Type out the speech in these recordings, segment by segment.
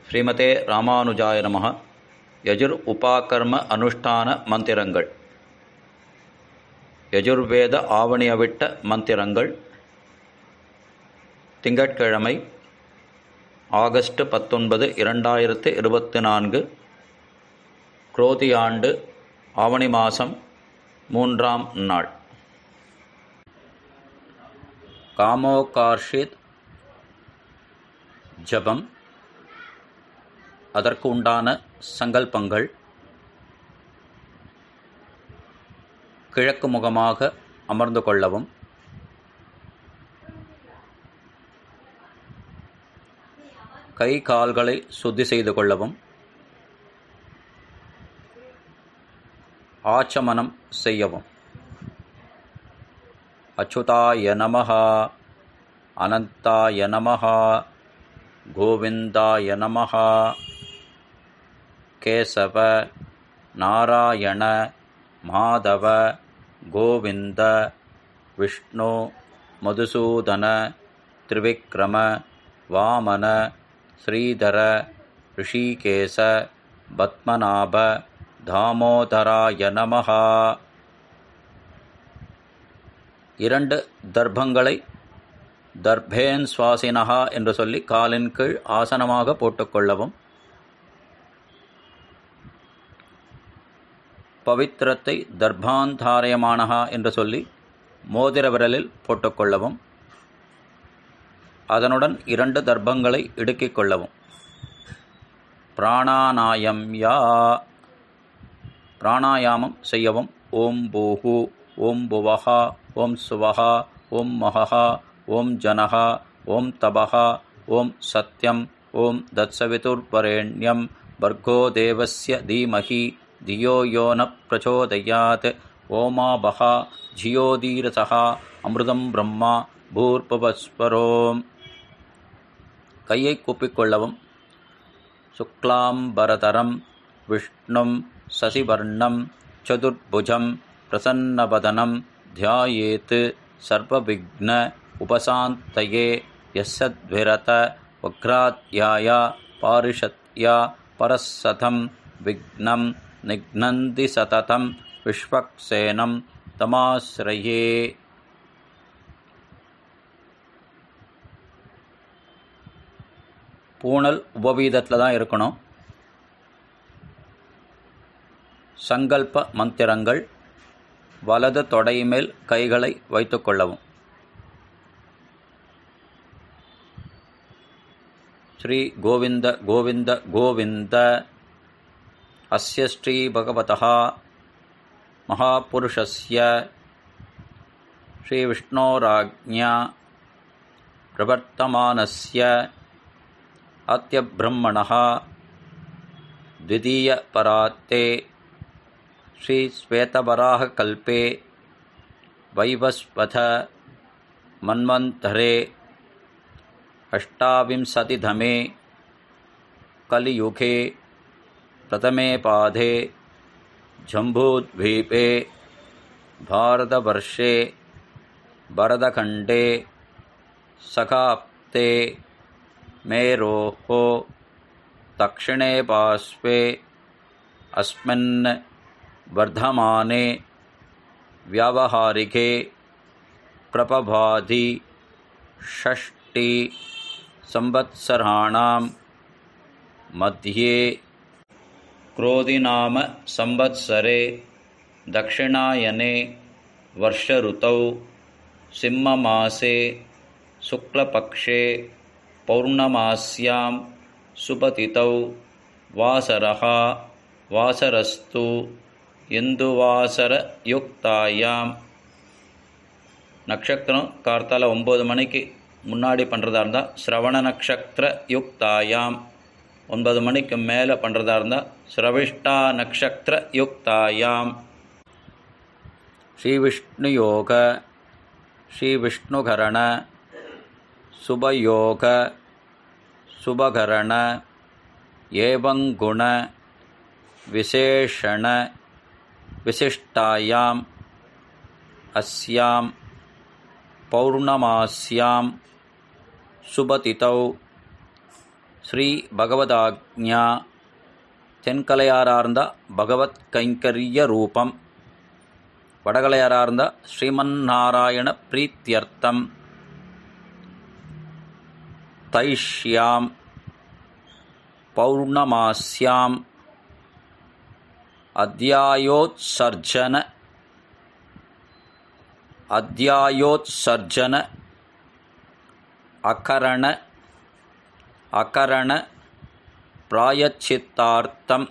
ஸ்ரீமதே ராமானுஜாய நமஹ. யஜுர் உபாகர்ம அனுஷ்டான மந்திரங்கள். யஜுர்வேத ஆவணியவிட்ட மந்திரங்கள். திங்கட்கிழமை ஆகஸ்ட் 19, 2024, குரோதி ஆண்டு ஆவணி மாதம் 3ஆம் நாள். காமோகார்ஷித் ஜபம், அதற்கு உண்டான சங்கல்பங்கள். கிழக்கு முகமாக அமர்ந்து கொள்ளவும். கை கால்களை சுத்தி செய்து கொள்ளவும். ஆச்சமனம் செய்யவும். அச்சுதாய நமஹ, அனந்தாய நமஹ, கோவிந்தாய நமஹ, கேசவ, நாராயண, மாதவ, கோவிந்த, விஷ்ணு, மதுசூதன, திரிவிக்ரம, வாமன, ஸ்ரீதர, ரிஷிகேச, பத்மநாப, தாமோதராய நமஹ. 2 தர்ப்பங்களை தர்பேன் சுவாசினஹா என்று சொல்லி காலின் கீழ் ஆசனமாக போட்டுக்கொள்ளவும். பவித்திரத்தை தர்பாந்தாரயமானஹா என்று சொல்லி மோதிர விரலில் போட்டுக்கொள்ளவும். அதனுடன் 2 தர்ப்பங்களை இடுக்கிக் கொள்ளவும். பிராணாயாமம் செய்யவும். ஓம் பூஹு, ஓம் புவஹா, ஓம் சுவஹா, ஓம் மஹஹா, ஓம் ஜனஹா, ஓம் தபஹா, ஓம் சத்யம், ஓம் தத்சவிதுர்வரேண்யம், பர்கோ தேவஸ்ய தீமஹி தியோ யோ ந பிரச்சோதயாத், ஓமாபஹா ஜியோதீரசஹா, அமிர்தம் பிரம்மா பூர்பவஸ்வரோம். கையை கூப்பிக்கொள்ளவும். சுக்லாம்பரதரம் விஷ்ணும் சசிவர்ணம் சதுர்புஜம் பிரசன்னவதனம் த்யாயேத் சர்வவிக்ன உபசாந்தயே யஸ்ஸத்விரத வக்ராத்யாய பாரிஷத்யா பரஸ்ஸதம் விக்னம் நிக்னந்தி சததம் விஸ்வக்சேனம் தமாஸ்ரயே. பூணல் உபவீதத்தில் தான் இருக்கணும். சங்கல்ப மந்திரங்கள். வலது தொடை மேல் கைகளை வைத்து கொள்ளவும். ஸ்ரீ கோவிந்த கோவிந்த கோவிந்த. அஸ்ய ஸ்ரீ பகவதः மகாபுருஷஸ்ய ஸ்ரீ விஷ்ணோராஜ்ஞா பிரவர்த்தமானஸ்ய அத்ய பிரம்மணः த்விதீய பராத்தே ஸ்ரீ ஸ்வேதவராக கல்பே வைவஸ்வத மன்வந்தரே அஷ்டாவிம்சதிதமே கலியுகே பிரதமே பாதே ஜம்பூத்வீபே பாரதவர்ஷே பரதகண்டே சகாப்தே மேரோः தக்ஷிணே பார்ஸ்வே அஸ்மின் வர்தமானே வியாவஹாரிகே பிரபபாதி ஷஷ்டி சம்வத்சராணாம் மத்யே क्रोधिनाम संवत्सरे दक्षिणायने वर्षऋतौ सिंहमासे शुक्लपक्षे पौर्णमास्यां सुपतितौ वासरः वासरस्तु இந்துவாசரயுக்தாயாம். நட்சத்திரம் கார்த்தால 9 மணிக்கு முன்னாடி பண்ணுறதா இருந்தால் ஸ்ரவண நட்சத்திர யுக்தாயாம். 9 மணிக்கு மேலே பண்ணுறதா இருந்தால் ஸ்ரவிஷ்டா நக்ஷத்திர யுக்தாயாம். ஸ்ரீ விஷ்ணு யோக, ஸ்ரீ விஷ்ணுகரண, சுபயோக, சுபகரண, ஏவங்குண, விசேஷண, விசிஷ்டாயாம், அஸ்யாம் பௌர்ணமாஸ்யாம் சுபதிதௌ ஸ்ரீ பகவதாக்ஞா தென்கலையாரார்ந்த பகவத் கைங்கரிய ரூபம். வடகலையாரார்ந்த ஸ்ரீமன்னாராயண பிரீத்தியர்த்தம். தைஷ்யாம் பௌர்ணமாஸ்யாம் அத்தியாயோத்சர்ஜன அகரண பிராயச்சித்தார்த்தம்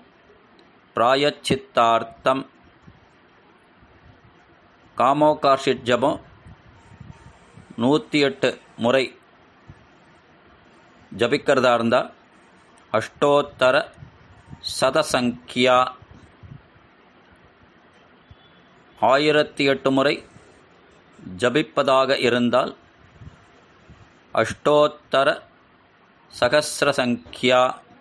காமோகார்ஷித் ஜபம் 108 முறை ஜபிக்கிறதா இருந்தால் அஷ்டோத்தர சதசங்கியா 1008 முறை ஜபிப்பதாக இருந்தால் அஷ்டோத்தர சகஸ்ரசங்கியா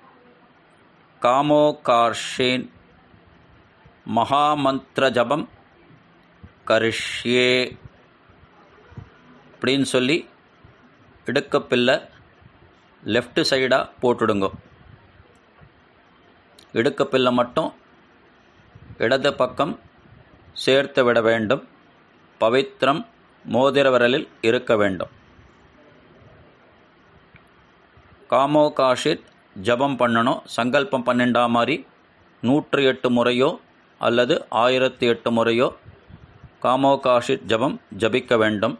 காமோகார்ஷேன் மகாமந்திர ஜபம் கரிஷ்யே அப்படின்னு சொல்லி இடுக்கப்பில்லை லெஃப்ட் சைடாக போட்டுடுங்க. இடுக்கப்பில்லை மட்டும் இடது பக்கம் சேர்த்து விட வேண்டும். பவித்திரம் மோதிர விரலில் இருக்க வேண்டும். காமோகாஷித் ஜபம் பண்ணணும். சங்கல்பம் 12 மாதிரி 108 முறையோ அல்லது 1008 முறையோ காமோகாஷித் ஜபம் ஜபிக்க வேண்டும்.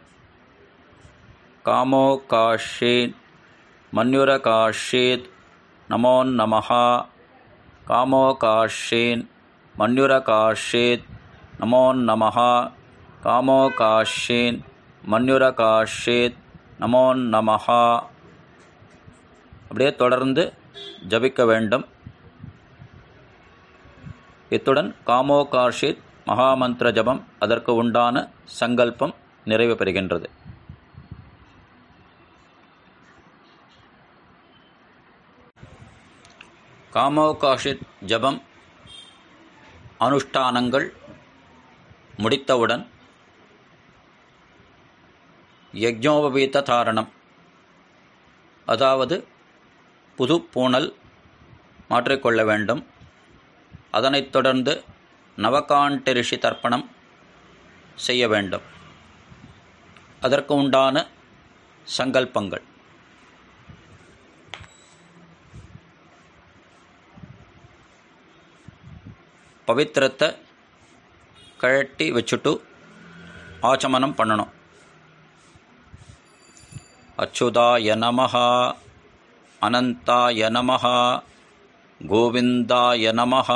காமோகாஷித் மன்யுரகாஷித் நமோ நமஹ. காமோகாஷித் மன்யுரகாஷித் நமோ நமஹ. காமோகாஷித் மன்யுரகாஷித் நமோ நமஹ. அப்படியே தொடர்ந்து ஜபிக்க வேண்டும். இத்துடன் காமோகார்ஷித் மகாமந்திர ஜபம் அதற்கு உண்டான சங்கல்பம் நிறைவு பெறுகின்றது. காமோகாஷித் ஜபம் அனுஷ்டானங்கள் முடித்தவுடன் யஜ்ஞோபவீத தாரணம், அதாவது புது பூணல் மாற்றிக்கொள்ள வேண்டும். அதனைத் தொடர்ந்து நவகாண்ட ரிஷி தர்ப்பணம் செய்ய வேண்டும். அதற்கு உண்டான சங்கல்பங்கள்: பவித்திரத்தை கழட்டி வச்சுட்டு ஆச்சமனம் பண்ணணும். அச்சுதாய நமஹ, அனந்தாய நமஹ, கோவிந்தாய நமஹ,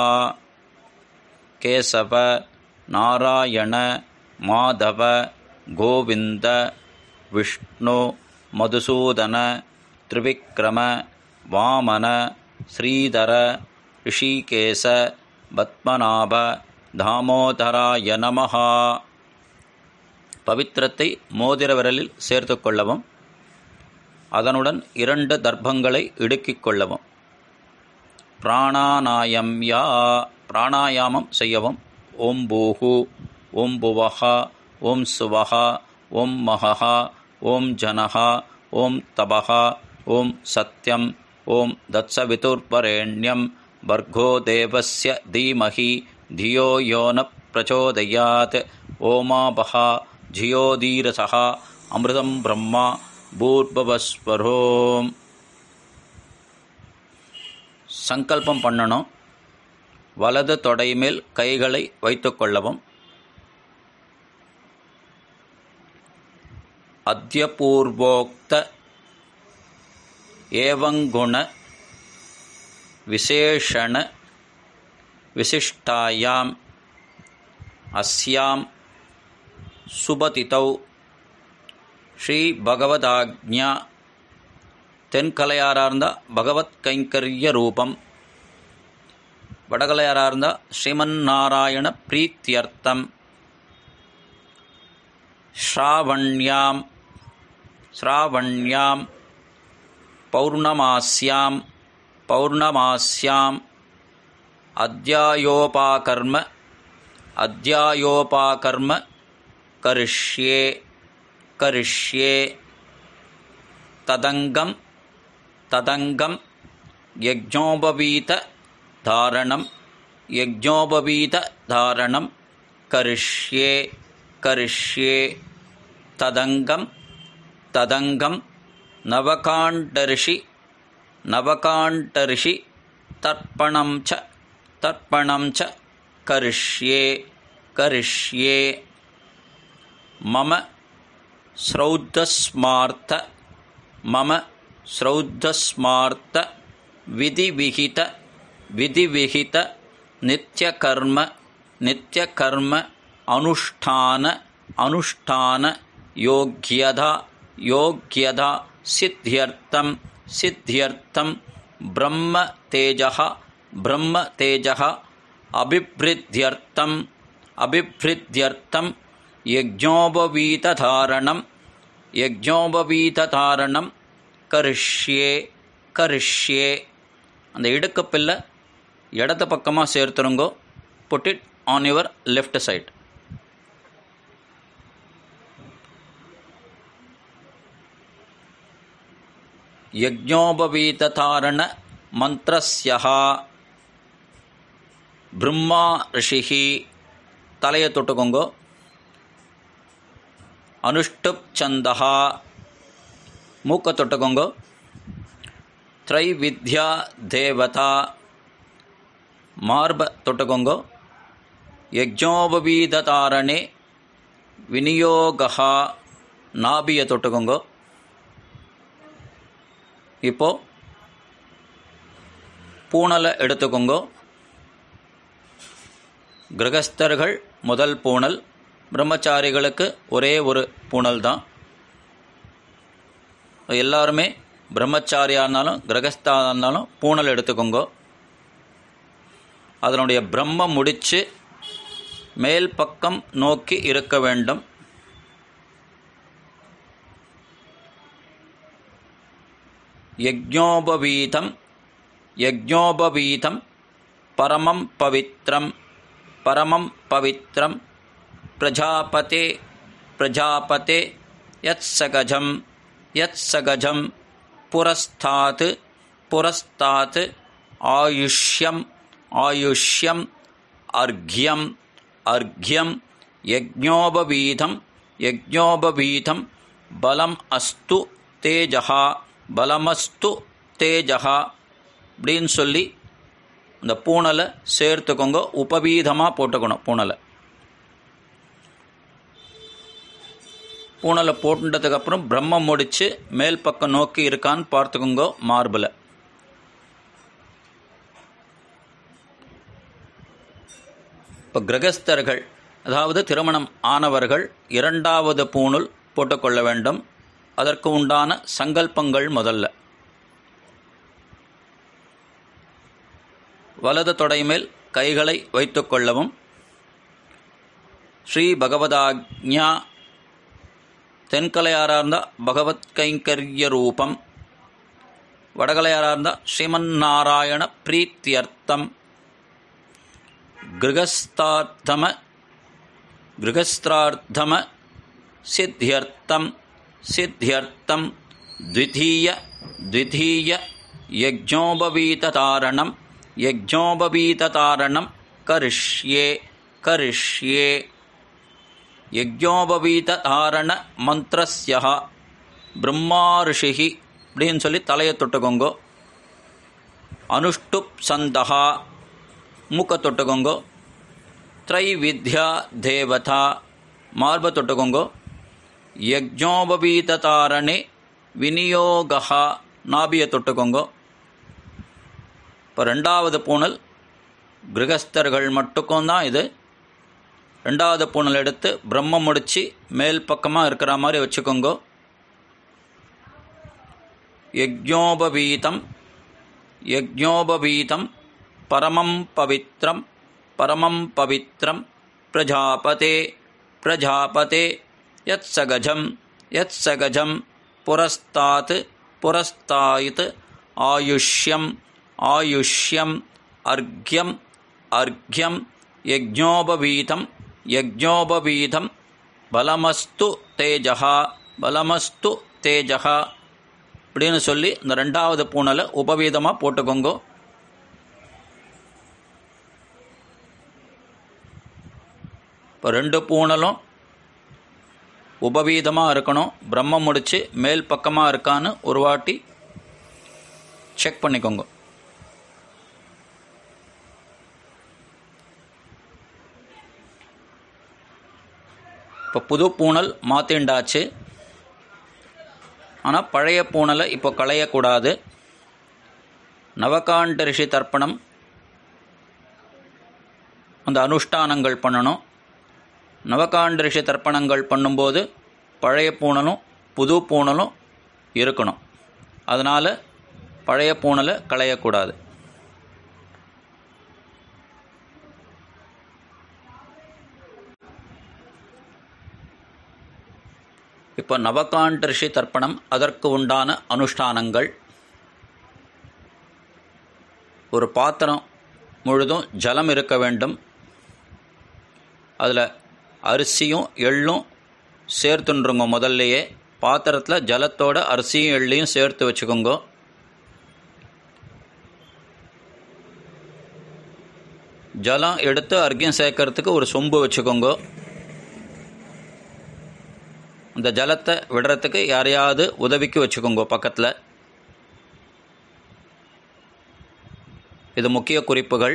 கேசவ நாராயண மாதவ கோவிந்த விஷ்ணு மதுசூதன திரிவிக்ரம வாமன ஸ்ரீதர ரிஷிகேச பத்மநாப தாமோதராய நமஹ. பவித்திரத்தை மோதிர விரலில் சேர்த்து கொள்ளவும். அதனுடன் 2 தர்ப்பங்களை இடுக்கிக் கொள்ளவும். பிராணாயாமம் செய்யவும். ஓம் பூஹு, ஓம் புவஹ, ஓம் சுவஹ, ஓம் மஹஹ, ஓம் ஜனஹ, ஓம் தபஹ, ஓம் சத்யம், ஓம் தத்சவிதுர்வரேண்யம் பர்கோ தேவஸ்ய தீமஹி தியோ யோ ந பிரச்சோதயாத். ஓமாபஹ ஜியோதீரசஹ அமிர்தம் பிரம்மா பூர்பவஸ்வரோம். சங்கல்பம் பண்ணணும். வலது தொடை மேல் கைகளை வைத்துக் கொள்ளவும். அத்ய பூர்வோக்த ஏவங்குண விசேஷண விசிஷ்டாயாம் அஸ்யாம் சுபதிதௌ ஸ்ரீ பகவதாக்ஞா தென்கலையாரார்ந்த பகவத் கைங்கரிய ரூபம். வடகலையாரார்ந்த ஸ்ரீமன்னாராயண பிரீத்தியர்த்தம். ஸ்ராவண்யாம் பௌர்ணமாஸ்யாம் அத்யாயோபாகர்ம கரிஷ்யே ததங்கம் யஜ்ஞோபவீத தாரணம் யஜ்ஞோபவீத தாரணம் கரிஷ்யே கரிஷ்யே ததங்கம் ததங்கம் நவகாண்டரிஷி நவகாண்டரிஷி தர்ப்பணம் ச கரிஷ்யே கரிஷ்யே மம ஸ்ரௌத்தஸ்மார்த்த மம ஸ்ரௌத்தஸ்மார்த்த விதிவிஹித விதிவிஹித நித்யகர்ம நித்யகர்ம அனுஷ்டான அனுஷ்டான யோக்யதா யோக்யதா சித்யர்த்தம் சித்யர்த்தம் பிரம்ம தேஜः பிரம்ம தேஜः அபிப்ரித்யர்த்தம் அபிப்ரித்யர்த்தம் யஜ்ஞோபவீததாரணம் யஜ்ஞோபவீததாரணம் கரிஷ்யே கரிஷ்யே. அந்த இடுக்கப்பில்லை இடது பக்கமாக சேர்த்துருங்கோ. Put it on your left side. யஜ்ஞோபவீததாரண மந்திரஸ்யஹ பிரம்மா ரிஷிஹி தலையை தொட்டுக்கோங்கோ. அனுஷ்டுப் சந்தஹா மூக்க தொட்டுக்கோங்கோ. த்ரைவித்யா தேவதா மார்ப தொட்டுக்கோங்கோ. யஜ்ஞோபவீததாரணே விநியோகா நாபியை தொட்டுக்கோங்கோ. இப்போ பூணலை எடுத்துக்கோங்கோ. கிரகஸ்தர்கள் முதல் பூணல், பிரம்மச்சாரிகளுக்கு ஒரே ஒரு பூணல் தான். எல்லாருமே பிரம்மச்சாரியாக இருந்தாலும் கிரகஸ்தாக இருந்தாலும் பூணல் எடுத்துக்கோங்கோ. அதனுடைய பிரம்மம் முடித்து மேல் பக்கம் நோக்கி இருக்க வேண்டும். யஜ்ஞோபவீதம் யஜ்ஞோபவீதம் பரமம் பவித்ரம் பரமம் பவித்ரம் பிரஜாபதே பிரஜாபதே யத்சகஜம் யத்சகஜம் புரஸ்தாத் புரஸ்தாத் ஆயுஷ்யம் ஆயுஷ்யம் அர்க்யம் அர்க்யம் யஜ்ஞோபவீதம் யஜ்ஞோபவீதம் பலம் அஸ்து தேஜஹா பலமஸ்து தேஜஹா அப்படின்னு சொல்லி இந்த பூணலை சேர்த்துக்கோங்க. உபவீதமாக போட்டுக்கணும். பூணலை போட்டுட்டதுக்கப்புறம் பிரம்மம் முடித்து மேல் பக்கம் நோக்கி இருக்கான்னு பார்த்துக்கோங்க. மார்பில் இப்போ கிரகஸ்தர்கள், அதாவது திருமணம் ஆனவர்கள், இரண்டாவது பூணல் போட்டுக்கொள்ள வேண்டும். அதற்கு உண்டான சங்கல்பங்கள் முதல்ல வலது தொடை மேல் கைகளை வைத்துக் கொள்ளவும். ஸ்ரீ பகவதாக்ஞா தென்கலையாரார்ந்த பகவத் கைங்கரிய ரூபம், வடகலையாரார்ந்த ஸ்ரீமன்னாராயண பிரீத்தியர்த்தம் கிரகஸ்தார்த்தம கிரகஸ்திரார்த்தம சித்தியர்த்தம் சித்தியர்த்தம் த்விதீய த்விதீய யஜ்ஞோபவீததாரணம் யஜ்ஞோபவீததாரணம் கரிஷ்யே கரிஷ்யே. யஜ்ஞோபவீததாரண மந்திரஸ்யஹ பிரம்மா ரிஷிஹி அப்படின்னு சொல்லி தலையை தொட்டுக்கோங்கோ. அனுஷ்டுப் சந்தஹா மூக்க தொட்டுக்கோங்கோ. த்ரைவித்யா தேவதா மார்ப தொட்டுக்கோங்கோ. யஜ்ஞோபவீததாரணே விநியோகா நாபியை தொட்டுக்கோங்கோ. இப்போ ரெண்டாவது பூணல் கிரகஸ்தர்கள் மட்டுக்கும் தான் இது. ரெண்டாவது பூணல் எடுத்து பிரம்மம் முடித்து மேல் பக்கமாக இருக்கிற மாதிரி வச்சுக்கோங்கோ. யஜ்ஞோபவீதம் யஜ்ஞோபவீதம் பரமம் பவித்ரம் பரமம் பவித்ரம் பிரஜாபதே பிரஜாபதே யத்சகஜம் யத்சகஜம் புரஸ்தாத் புரஸ்தாயித் ஆயுஷ்யம் ஆயுஷ்யம் அர்க்யம் அர்க்யம் யஜ்ஞோபவீதம் யஜ்ஞோபவீதம் பலமஸ்து தேஜஹா பலமஸ்து தேஜஹா இப்படின்னு சொல்லி இந்த 2வது பூணலை உபவீதமாக போட்டுக்கோங்க. இப்போ 2 பூணலும் உபவீதமாக இருக்கணும். பிரம்மம் முடித்து மேல் பக்கமாக இருக்கான்னு ஒரு வாட்டி செக் பண்ணிக்கோங்க. இப்போ புது பூணல் மாற்றிண்டாச்சு. ஆனால் பழைய பூணலை இப்போ களையக்கூடாது. நவகாண்ட ரிஷி தர்ப்பணம் அந்த அனுஷ்டானங்கள் பண்ணணும். நவகாண்ட ரிஷி தர்ப்பணங்கள் பண்ணும்போது பழைய பூணலும் புது பூணலும் இருக்கணும். அதனால் பழைய பூணலை களையக்கூடாது. இப்போ நவகாண்ட ரிஷி தர்ப்பணம் அதற்கு உண்டான அனுஷ்டானங்கள். ஒரு பாத்திரம் முழுதும் ஜலம் இருக்க வேண்டும். அதில் அரிசியும் எள்ளும் சேர்த்துன்றுங்க. முதல்லையே பாத்திரத்தில் ஜலத்தோட அரிசியும் எள்ளையும் சேர்த்து வச்சுக்கோங்க. ஜலம் எடுத்து அர்க்கியம் சேர்க்கறதுக்கு ஒரு சொம்பு வச்சுக்கோங்க. அந்த ஜலத்தை விடுறதுக்கு யாரையாவது உதவிக்கு வச்சுக்கோங்க பக்கத்தில். இது முக்கிய குறிப்புகள்.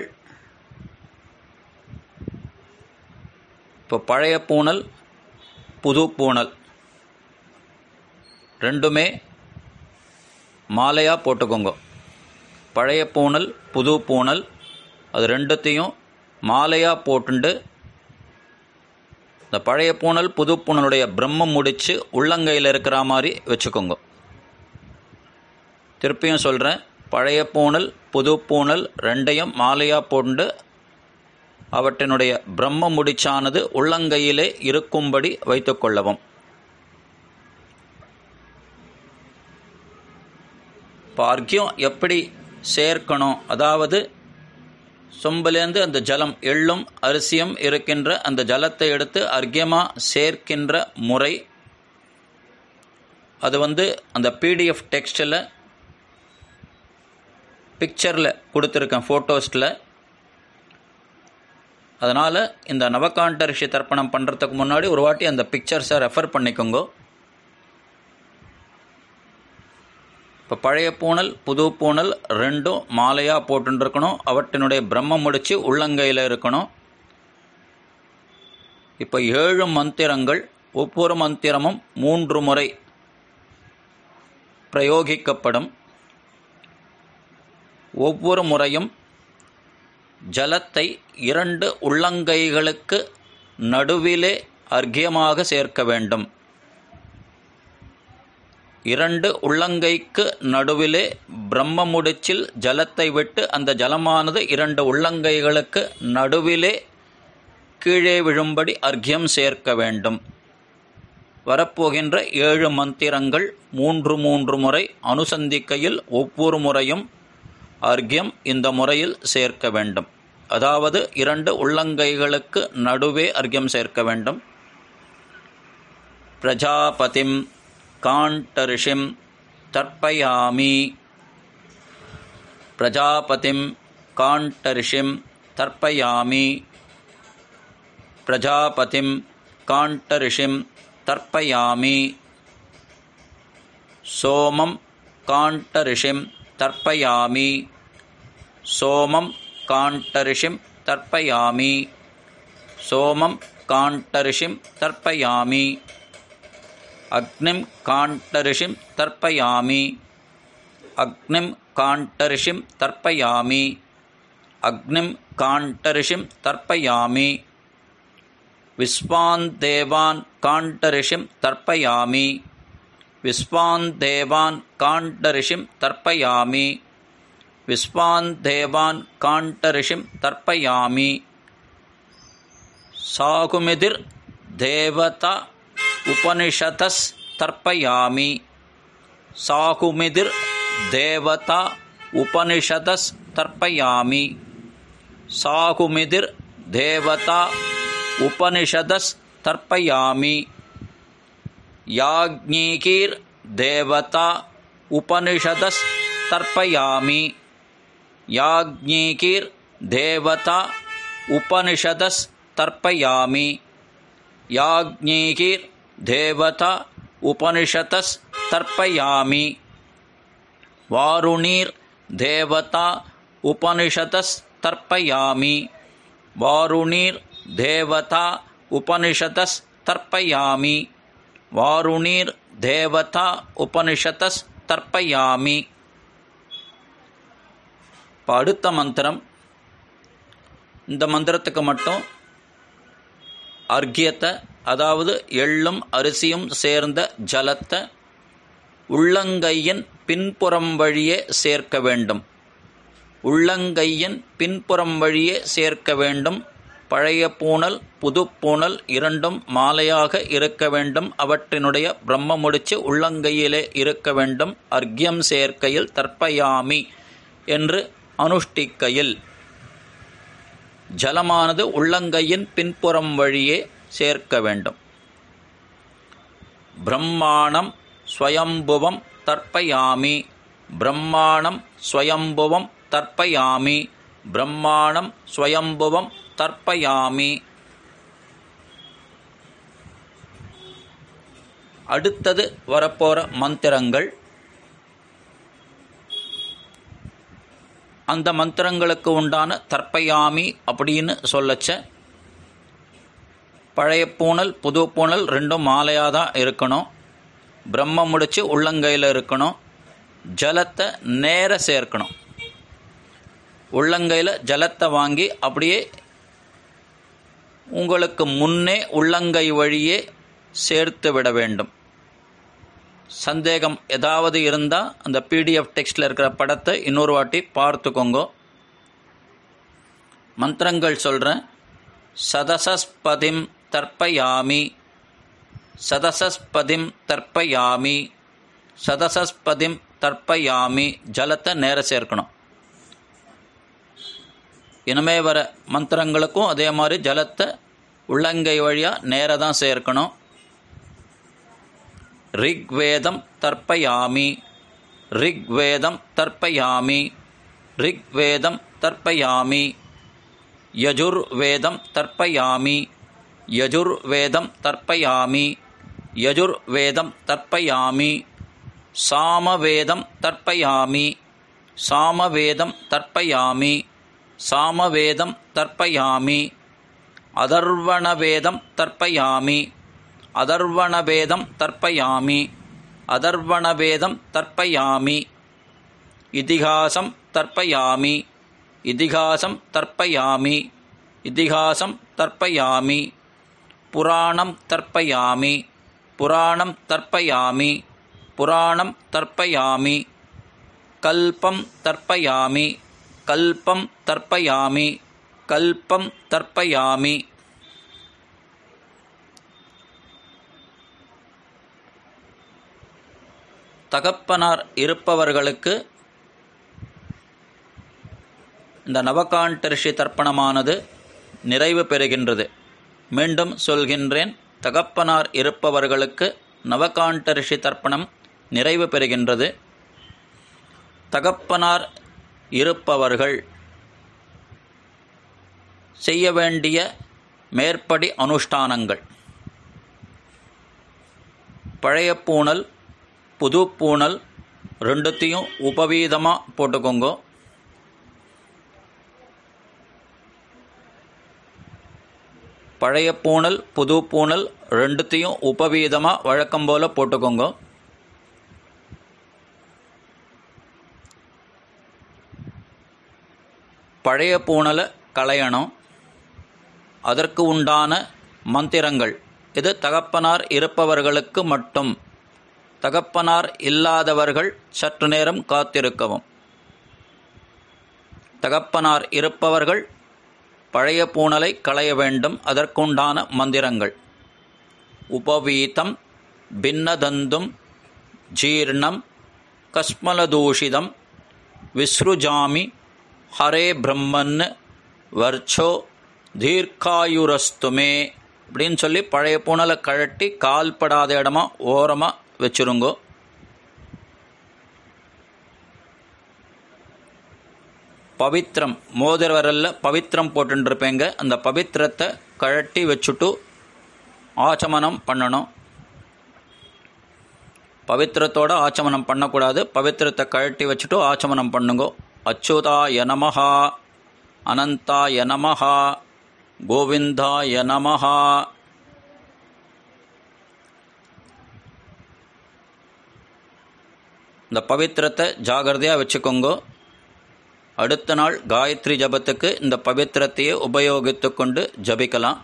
இப்போ பழைய பூணல் புது பூணல் ரெண்டுமே மாலையாக போட்டுக்கோங்க. பழைய பூணல் புது பூணல் அது ரெண்டுத்தையும் மாலையாக போட்டுண்டு இந்த பழைய பூணல் புது பூணலுடைய பிரம்மம் முடித்து உள்ளங்கையில் இருக்கிற மாதிரி வச்சுக்கோங்க. திருப்பியும் சொல்கிறேன், பழைய பூணல் புது பூணல் ரெண்டையும் மாலையாக போட்டு அவற்றினுடைய பிரம்ம முடிச்சானது உள்ளங்கையிலே இருக்கும்படி வைத்துக்கொள்ளவும். இப்போ அர்க்கியம் எப்படி சேர்க்கணும், அதாவது சொம்பிலேருந்து அந்த ஜலம் எள்ளும் அரிசியும் இருக்கின்ற அந்த ஜலத்தை எடுத்து அர்க்கியமாக சேர்க்கின்ற முறை அது அந்த பிடிஎஃப் டெக்ஸ்டில் பிக்சரில் கொடுத்துருக்கேன், ஃபோட்டோஸில். அதனால் இந்த நவகாண்ட ரிஷி தர்ப்பணம் பண்ணுறதுக்கு முன்னாடி ஒரு வாட்டி அந்த பிக்சர்ஸை ரெஃபர் பண்ணிக்கோங்க. இப்போ பழைய பூணல் புது பூணல் ரெண்டும் மாலையாக போட்டுருக்கணும். அவற்றினுடைய பிரம்மம் முடித்து உள்ளங்கையில் இருக்கணும். இப்போ 7 மந்திரங்கள், ஒவ்வொரு மந்திரமும் 3 முறை பிரயோகிக்கப்படும். ஒவ்வொரு முறையும் ஜலத்தை 2 உள்ளங்கைகளுக்கு நடுவிலே அர்க்கியமாக சேர்க்க வேண்டும். 2 உள்ளங்கைக்கு நடுவிலே பிரம்ம முடிச்சில் ஜலத்தை விட்டு அந்த ஜலமானது 2 உள்ளங்கைகளுக்கு நடுவிலே கீழே விழும்படி அர்க்கியம் சேர்க்க வேண்டும். வரப்போகின்ற 7 மந்திரங்கள் 3 முறை அனுசந்திக்கையில் ஒவ்வொரு முறையும் அர்க்கியம் இந்த முறையில் சேர்க்க வேண்டும். அதாவது 2 உள்ளங்கைகளுக்கு நடுவே அர்க்கியம் சேர்க்க வேண்டும். பிரஜாபதிம் காண்டரிஷிம் தர்ப்பயாமி. பிரஜாபதிம் காண்டரிஷிம் தர்ப்பயாமி. பிரஜாபதிம் காண்டரிஷிம் தர்ப்பயாமி. சோமம் காண்டரிஷிம் தர்ப்பயாமி. சோமம் காண்டரிஷிம் தர்ப்பயாமி. சோமம் காண்டரிஷிம் தர்ப்பயாமி. அக்னிம் காண்டரிஷிம் தர்ப்பயாமி. அக்னிம் காண்டரிஷிம் தர்ப்பயாமி. அக்னிம் காண்டரிஷிம் தர்ப்பயாமி. விஸ்வான் தேவான் காண்டரிஷிம் தர்ப்பயாமி. விஸ்வான் தேவான் காண்டரிஷிம் தர்ப்பயாமி. விஸ்வான் தேவான் காண்டரிஷிம் தர்ப்பயாமி. சாகுமிதிர் தேவதா உபனிஷதஸ் தர்ப்பயாமி. சாகுமிதிர் தேவதா உபனிஷதஸ் தர்ப்பயாமி. சாகுமிதிர் தேவதா உபனிஷதஸ் தர்ப்பயாமி. யாக்ஞீகீர் தேவதா उपनिषदस्तर्पयामि। याज्ञिकीर् देवता उपनिषदस्तर्पयामि। याज्ञिकीर् देवता उपनिषदस्तर्पयामि। वारुणीर् देवता उपनिषदस्तर्पयामि। वारुणीर् देवता उपनिषदस्तर्पयामि। वारुणीर् देवता उपनिषदस्तर्पयामि. இப்போ அடுத்த மந்திரம், இந்த மந்திரத்துக்கு மட்டும் அர்க்கியத்தை, அதாவது எள்ளும் அரிசியும் சேர்ந்த ஜலத்தை உள்ளங்கையின் பின்புறம் வழியே சேர்க்க வேண்டும். உள்ளங்கையின் பின்புறம் வழியே சேர்க்க வேண்டும். பழைய பூணல் புது பூணல் இரண்டும் மாலையாக இருக்க வேண்டும். அவற்றினுடைய பிரம்ம முடிச்சு உள்ளங்கையிலே இருக்க வேண்டும். அர்க்கியம் சேர்க்கையில் தர்ப்பயாமி என்று அனுஷ்டிக்கையில் ஜலமானது உள்ளங்கையின் பின்புறம் வழியே சேர்க்க வேண்டும். பிரம்மாணம் ஸ்வயம்புவம் தர்ப்பயாமி. பிரம்மாணம் ஸ்வயம்புவம் தர்ப்பயாமி. பிரம்மாணம் ஸ்வயம்புவம் தர்ப்பயாமி. அடுத்தது வரப்போற மந்திரங்கள். அந்த மந்திரங்களுக்கு உண்டான தர்ப்பயாமி அப்படின்னு சொல்லச்ச, பழைய பூணல் புது பூணல் ரெண்டும் மாலையாக தான் இருக்கணும். பிரம்ம முடிச்சு உள்ளங்கையில் இருக்கணும். ஜலத்தை நேர சேர்க்கணும். உள்ளங்கையில் ஜலத்தை வாங்கி அப்படியே உங்களுக்கு முன்னே உள்ளங்கை வழியே சேர்த்து விட வேண்டும். சந்தேகம் ஏதாவது இருந்தால் அந்த பிடிஎஃப் டெக்ஸ்டில் இருக்கிற படத்தை இன்னொரு வாட்டி பார்த்துக்கோங்க. மந்திரங்கள் சொல்கிறேன். சதசஸ்பதிம் தர்ப்பயாமி. சதசஸ்பதிம் தர்ப்பயாமி. சதசஸ்பதிம் தர்ப்பயாமி. ஜலத்தை நேர சேர்க்கணும். இனிமே வர மந்திரங்களுக்கும் அதே மாதிரி ஜலத்தை உள்ளங்கை வழியாக நேர தான் சேர்க்கணும். ரிக்வேதம் தர்ப்பயாமி. ரிக்வேதம் தர்ப்பயாமி. ரிக்வேதம் தர்ப்பயாமி. யஜுர்வேதம் தர்ப்பயாமி. யஜுர்வேதம் தர்ப்பயாமி. யஜுர்வேதம் தர்ப்பயாமி. சாமவேதம் தர்ப்பயாமி. சாமவேதம் தர்ப்பயாமி. சாமவேதம் தர்ப்பயாமி. அதர்வணவேதம் தர்ப்பயாமி. அதர்வணவேதம் தர்ப்பயாமி. அதர்வணவேதம் தர்ப்பயாமி. இதிகாசம் தர்ப்பயாமி. இதிகாசம் தர்ப்பயாமி. இதிகாசம் தர்ப்பயாமி. புராணம் தர்ப்பயாமி. புராணம் தர்ப்பயாமி. புராணம் தர்ப்பயாமி. கல்பம் தர்ப்பயாமி. கல்பம் தர்ப்பயாமி. கல்பம் தர்ப்பயாமி. தகப்பனார் இருப்பவர்களுக்கு இந்த நவகாண்ட ரிஷி தர்ப்பணமானது நிறைவு பெறுகின்றது. மீண்டும் சொல்கின்றேன், தகப்பனார் இருப்பவர்களுக்கு நவகாண்ட ரிஷி தர்ப்பணம் நிறைவு பெறுகின்றது. தகப்பனார் இருப்பவர்கள் செய்ய வேண்டிய மேற்படி அனுஷ்டானங்கள். பழைய பூணல் புது பூணல் ரெண்டுத்தையும் உபவீதமாக போட்டுக்கோங்க. பழைய பூணல் புது பூணல் ரெண்டுத்தையும் உபவீதமாக வழக்கம் போல் போட்டுக்கோங்க. பழைய பூணலை களையணும். அதற்கு உண்டான மந்திரங்கள் இது தகப்பனார் இருப்பவர்களுக்கு மட்டும். தகப்பனார் இல்லாதவர்கள் சற்று நேரம் காத்திருக்கவும். தகப்பனார் இருப்பவர்கள் பழைய பூணலை களைய வேண்டும். அதற்குண்டான மந்திரங்கள்: உபவீதம் பின்னதந்தும் ஜீர்ணம் கஸ்மலதூஷிதம் விஸ்ருஜாமி ஹரே பிரம்மன் வர்ச்சோ தீர்க்காயுரஸ்துமே அப்படின்னு சொல்லி பழைய பூணலை கழட்டி கால்படாத இடமா ஓரமாக வச்சுருங்கோ. பவித்திரம், மோதிர விரலில் பவித்திரம் போட்டுருப்பேங்க. அந்த பவித்திரத்தை கழட்டி வச்சுட்டு ஆச்சமனம் பண்ணணும். பவித்திரத்தோட ஆச்சமனம் பண்ணக்கூடாது. பவித்திரத்தை கழட்டி வச்சுட்டு ஆச்சமனம் பண்ணுங்கோ. அச்சுதாய நமஹா, அனந்தாய நமஹா, கோவிந்தாய நமஹா. இந்த பவித்திரத்தை ஜாகிரதையாக வச்சுக்கோங்கோ. அடுத்த நாள் காயத்ரி ஜபத்துக்கு இந்த பவித்திரத்தையே உபயோகித்து கொண்டு ஜபிக்கலாம்.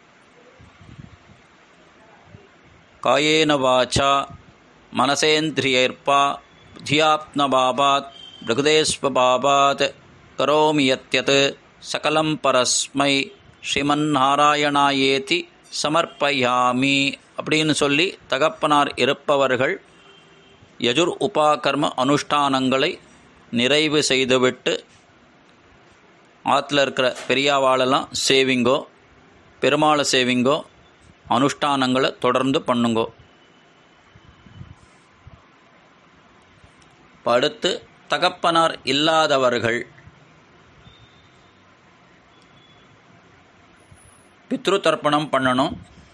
காயேன வாச்சா மனசேந்திரியர்பா புத்தியாத்மபாபாத் பிருகுதேஸ்வபாபாத் கரோமி யத்யத் சகலம் பரஸ்மை ஸ்ரீமன்னாராயணாயேதி சமர்ப்பயாமி அப்படின்னு சொல்லி தகப்பனார் இருப்பவர்கள் யஜுர் உபாகர்ம அனுஷ்டானங்களை நிறைவு செய்துவிட்டு ஆற்றுல இருக்கிற பெரியாவாளெல்லாம் சேவிங்கோ, பெருமாளை சேவிங்கோ, அனுஷ்டானங்களை தொடர்ந்து பண்ணுங்கோ. அடுத்து தகப்பனார் இல்லாதவர்கள் பித்ரு தர்ப்பணம் பண்ணணும்.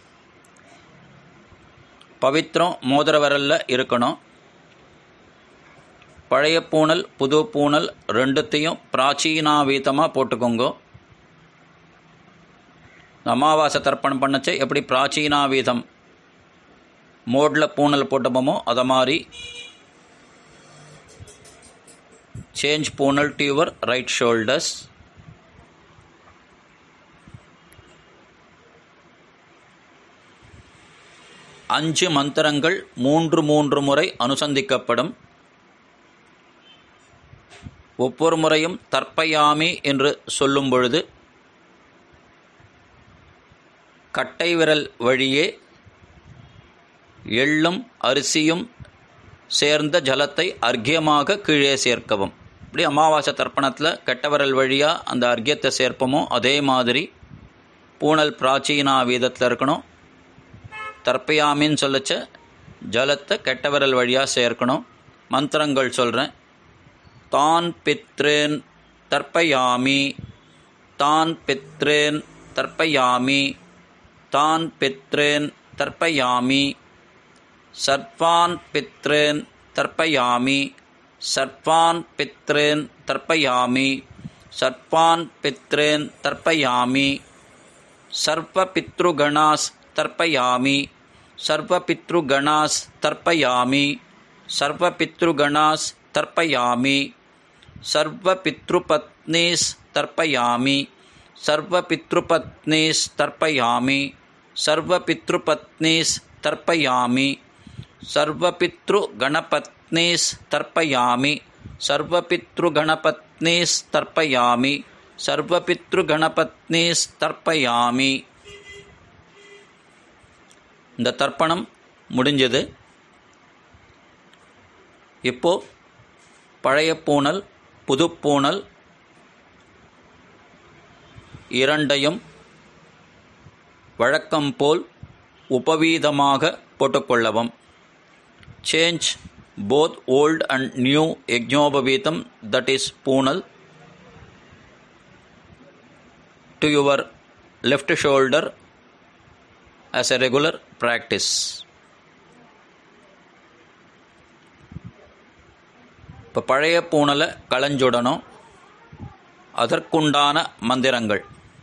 பவித்திரம் மோதிர விரலில் இருக்கணும். பழைய பூனல் புது பூனல் ரெண்டுத்தையும் பிராச்சீனாவீதமாக போட்டுக்கோங்கோ. அமாவாசை தர்ப்பணம் பண்ணச்சு எப்படி பிராச்சீனாவீதம் மோடில் பூனல் போட்டோமோ அதை மாதிரி சேஞ்ச் பூனல் டு யுவர் ரைட் ஷோல்டர்ஸ். அஞ்சு மந்திரங்கள் 3 முறை அனுசந்திக்கப்படும். ஒவ்வொரு முறையும் தர்ப்பயாமி என்று சொல்லும் பொழுது கட்டை விரல் வழியே எள்ளும் அரிசியும் சேர்ந்த ஜலத்தை அர்க்கியமாக கீழே சேர்க்கவும். இப்படி அமாவாசை தர்ப்பணத்தில் கட்டை விரல் வழியாக அந்த அர்க்கியத்தை சேர்ப்போமோ அதே மாதிரி பூனல் பிராச்சீனா வீதத்தில் இருக்கணும். தர்ப்பயாமின்னு சொல்லச்ச ஜலத்தை கெட்ட விரல் வழியாக சேர்க்கணும். மந்திரங்கள் சொல்கிறேன். தான் பித்ரேன் தர்ப்பயாமி, தான் பித்ரேன் தர்ப்பயாமி, தான் பித்ரேன் தர்ப்பயாமி, சர்வான் பித்ரேன் தர்ப்பயாமி, சர்வான் பித்ரேன் தர்ப்பயாமி, சர்வான் பித்ரேன் தர்ப்பயாமி, சர்வ பித்ருகணாஸ் தர்ப்பயாமி, சர்வ பித்ருகணாஸ் தர்ப்பயாமி, சர்வ பித்ருகணாஸ் தர்ப்பயாமி, சர்வ பித்ருபத்னீஸ் தர்ப்பயாமி, சர்வ பித்ருபத்னீஸ் தர்ப்பயாமி, சர்வ பித்ருபத்னீஸ் தர்ப்பயாமி, சர்வ பித்ருகணபத்னீஸ் தர்ப்பயாமி, சர்வ பித்ருகணபத்னீஸ் தர்ப்பயாமி, சர்வ பித்ருகணபத்னீஸ் தர்ப்பயாமி. இந்த தர்ப்பணம் முடிஞ்சது. இப்போ பழைய பூனல் புது பூனல் இரண்டையும் வழக்கம் போல் உபவீதமாக போட்டுக்கொள்ளவும். Change both old and new யஜ்ஞோபவீதம், that is poonal, to your left shoulder as a regular practice. இப்போ பழைய பூனலை களைஞ்சுடணும். அதற்குண்டான மந்திரங்கள்: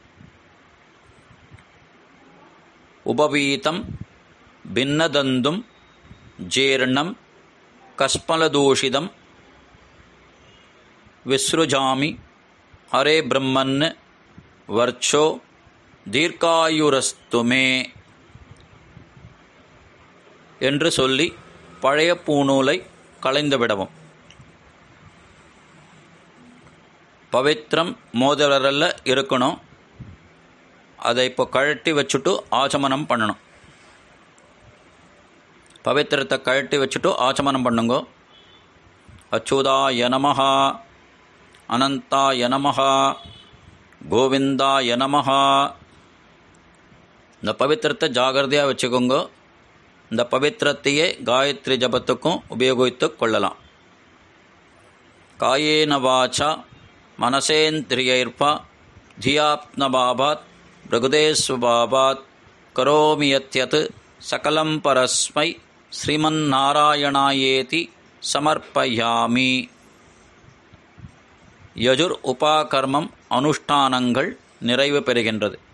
உபவீதம், பின்னதந்தும், ஜீர்ணம், கஸ்மலதூஷிதம், விஸ்ருஜாமி, ஹரே பிரம்மன், வர்ச்சோ, தீர்க்காயுரஸ்துமே என்று சொல்லி பழைய பூநூலை களைந்துவிடவும். பவித்திரம் மோதிரல்ல இருக்கணும். அதை இப்போ கழட்டி வச்சுட்டு ஆச்சமனம் பண்ணணும். பவித்திரத்தை கழட்டி வச்சுட்டு ஆச்சமனம் பண்ணுங்கோ. அச்சுதாய நமஹ, அனந்தாய நமஹ, கோவிந்தாய நமஹ. இந்த பவித்திரத்தை ஜாகிரதையாக வச்சுக்கோங்க. இந்த பவித்திரத்தையே காயத்ரி ஜபத்துக்கும் உபயோகித்து கொள்ளலாம். காயேன வாச்சா மனசேந்திரியைர்பா தியாப்னபாபாத் பிரகுதேஸ்வபாபாத் கரோமி யத்யத் சகலம் பரஸ்மை ஸ்ரீமன்னாராயணாயேதி சமர்ப்பயாமி. யஜுர் உபாகர்மம் அனுஷ்டானங்கள் நிறைவு பெறுகின்றது.